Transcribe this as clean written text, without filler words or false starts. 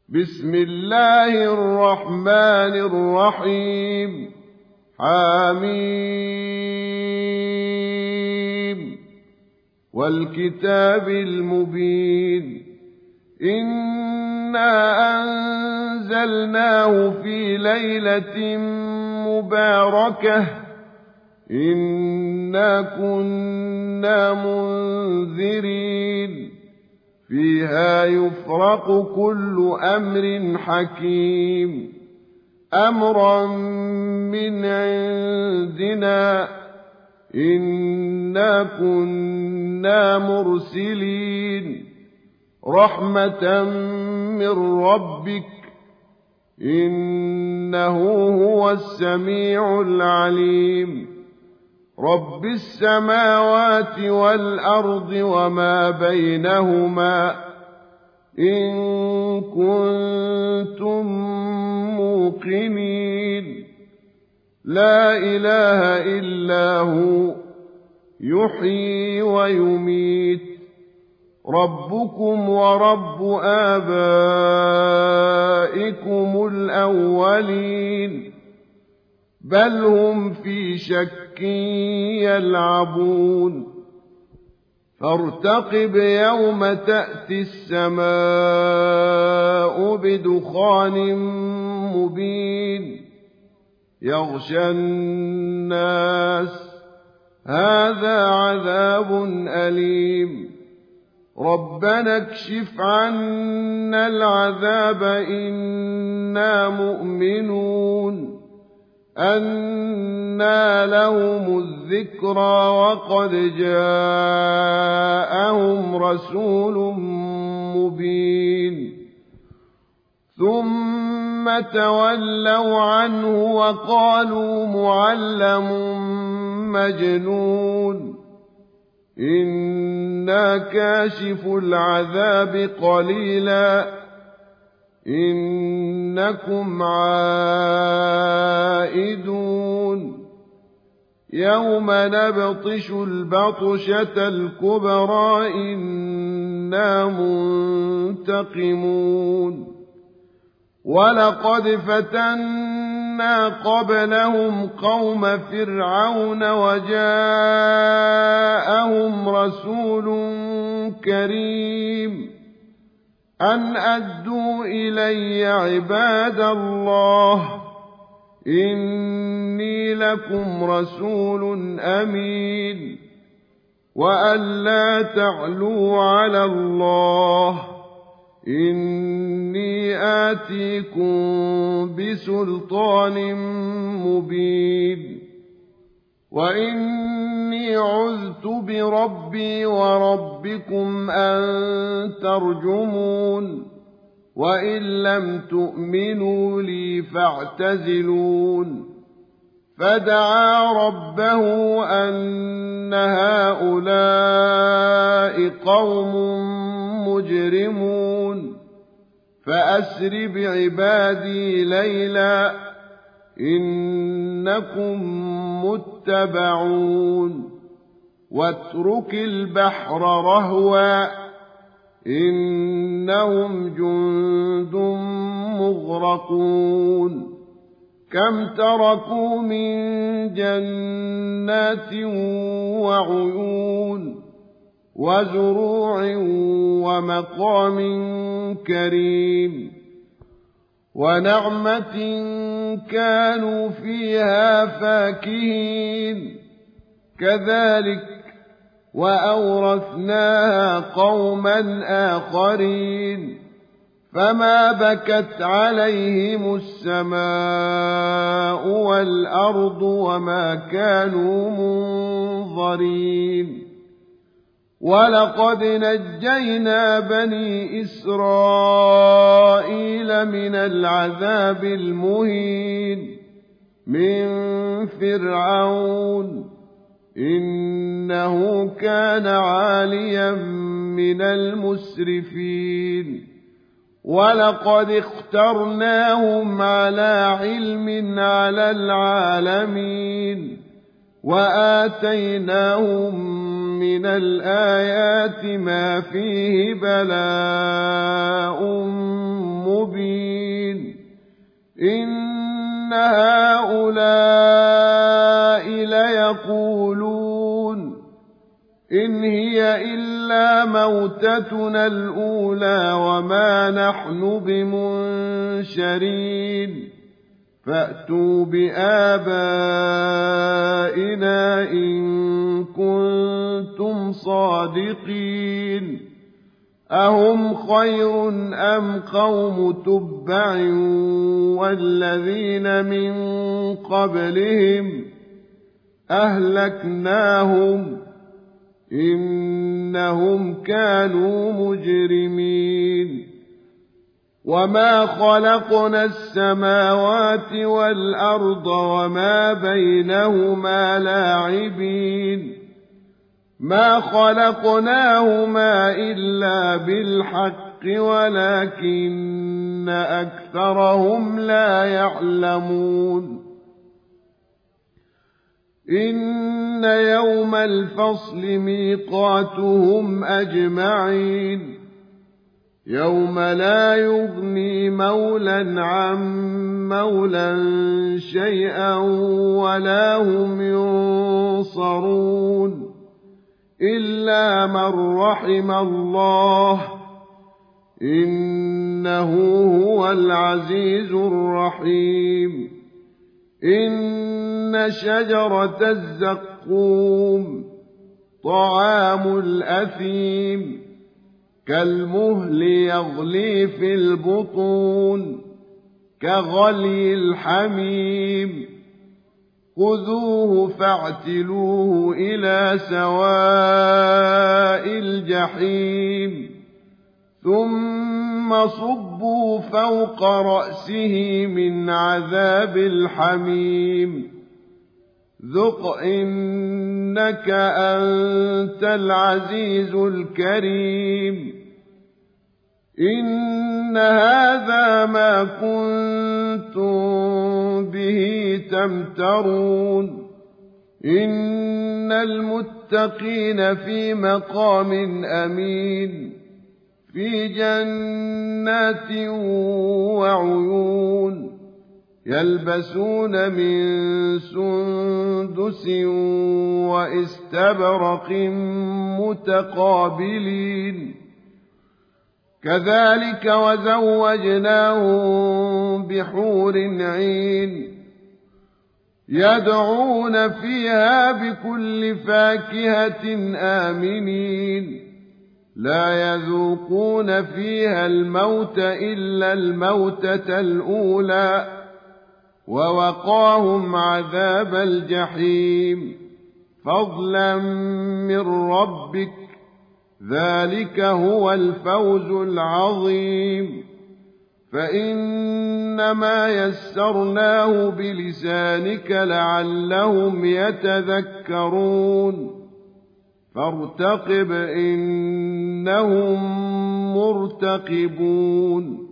بسم الله الرحمن الرحيم حميم والكتاب المبين إنا أنزلناه في ليلة مباركة إنا كنا منذرين فيها يفرق كل أمر حكيم أمرا من عندنا إنا كنا مرسلين رحمة من ربك إنه هو السميع العليم رب السماوات والأرض وما بينهما إن كنتم موقنين لا إله إلا هو يحيي ويميت ربكم ورب آبائكم الأولين بل هم في شك يلعبون فارتقب يوم تأتي السماء بدخان مبين يغشى الناس هذا عذاب أليم ربنا اكشف عنا العذاب إنا مؤمنون أنى لهم الذكرى وقد جاءهم رسول مبين ثم تولوا عنه وقالوا معلم مجنون إنا كاشف العذاب قليلا إنكم عائدون يوم نبطش البطشة الكبرى إنا منتقمون ولقد فتنا قبلهم قوم فرعون وجاءهم رسول كريم أن أدوا إلي عباد الله إني لكم رسول أمين وأن لا تعلوا على الله إني آتيكم بسلطان مبين وإني عذت بربي وربكم أن ترجمون وإن لم تؤمنوا لي فاعتزلون فدعا ربه أن هؤلاء قوم مجرمون فأسر بعبادي ليلا إنكم متبعون واترك البحر رهوا إنهم جند مغرقون كم تركوا من جنات وعيون وزروع ومقام كريم ونعمة كانوا فيها فاكهين كذلك وأورثناها قوما آخرين فما بكت عليهم السماء والأرض وما كانوا منظرين ولقد نجينا بني إسرائيل من العذاب المهين من فرعون إنه كان عاليا من المسرفين ولقد اخترناهم على علم على العالمين وآتيناهم من الآيات ما فيه بلاء مبين إن هؤلاء ليقولون إن هي إلا موتتنا الأولى وما نحن بمنشرين فأتوا بآبائنا إن كنتم صادقين أهم خير أم قوم تبع والذين من قبلهم أهلكناهم إنهم كانوا مجرمين وما خلقنا السماوات والأرض وما بينهما لاعبين ما خلقناهما إلا بالحق ولكن أكثرهم لا يعلمون إن يوم الفصل ميقاتهم أجمعين يوم لا يغني مولا عن مولا شيئا ولا هم ينصرون إلا من رحم الله إنه هو العزيز الرحيم إن شجرة الزقوم طعام الأثيم كالمهل يغلي في البطون كغلي الحميم خذوه فاعتلوه إلى سواء الجحيم ثم صبوا فوق رأسه من عذاب الحميم ذق إنك أنت العزيز الكريم إن هذا ما كنتم به تمترون إن المتقين في مقام أمين في جنات وعيون يلبسون من سندس واستبرق متقابلين كذلك وزوجناهم بحور عين يدعون فيها بكل فاكهة آمنين لا يذوقون فيها الموت إلا الموتة الأولى ووقاهم عذاب الجحيم فضلا من ربك ذلك هو الفوز العظيم فإنما يسرناه بلسانك لعلهم يتذكرون فارتقب إنهم مرتقبون